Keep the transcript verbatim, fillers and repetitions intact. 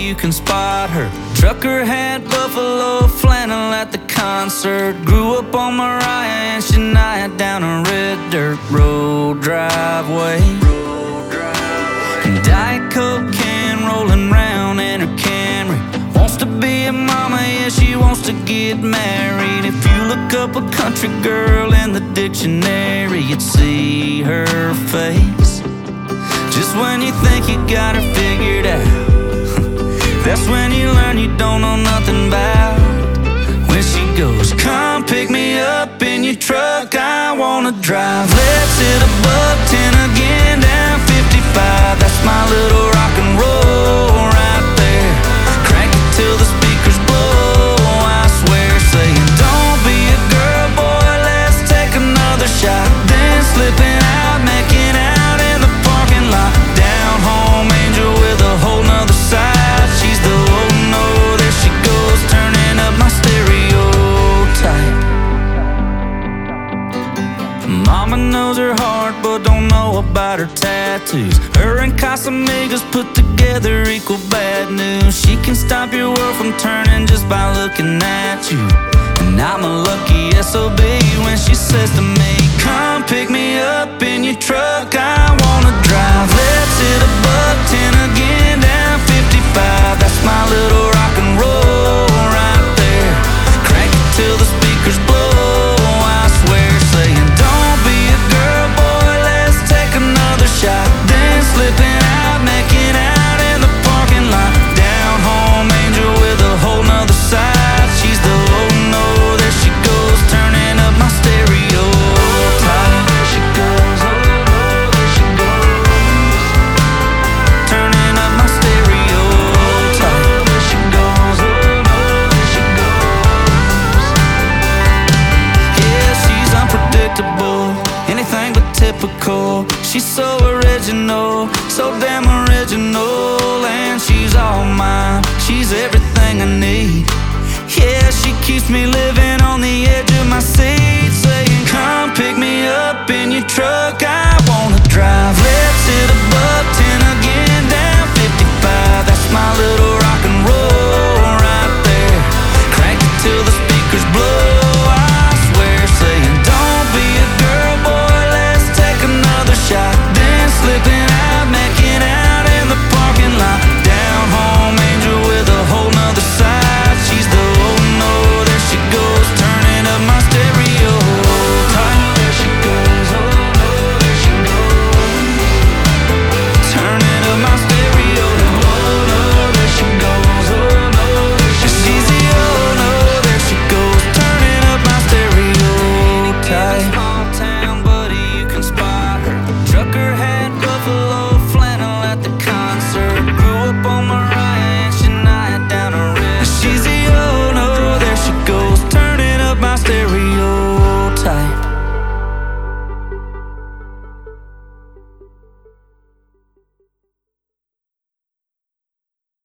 you can spot her. Trucker hat, buffalo flannel at the concert. Grew up on Mariah and Shania down a red dirt road driveway. And Diet Coke can rolling round in her Camry. Wants to be a mama, yeah, she wants to get married. If you look up a country girl in the dictionary, you'd see her face. Just when you think you got her figured out, that's when you learn you don't know nothing about. When she goes, come pick me up in your truck, I wanna drive. Let's hit a buck ten again down fifty-five. That's my little rock and roll right there. Crank it till the speakers blow, I swear, saying don't be a girl, boy, let's take another shot. Then slipping out, making out in the parking lot. Down home angel with a whole nother side. She's the oh no, there she goes, turning up my stereotype. Mama knows her heart but don't know about her tattoos. Her and Casamigos put together equal bad news. She can stop your world from turning just by looking at you. And I'm a lucky S O B when she says to me, come pick me up in your truck, I wanna drive. Let's hit a buck ten again down fifty-five. That's my little rock and roll right there. Crank it till the speakers blow, I swear, saying don't be a girl, boy, let's take another shot. Then slipping out, making out in the parking lot. Down home angel with a whole nother side. She's the oh no, there she goes, turning up my stereotype. There she goes, oh no, there she goes, turning up my stereotype. There she goes, oh no, there she goes. Yeah, she's unpredictable, anything but typical. She's so original, so damn original. And she's all mine, she's everything I need. Yeah, she keeps me living on the edge of my seat, saying come pick me up in your truck, I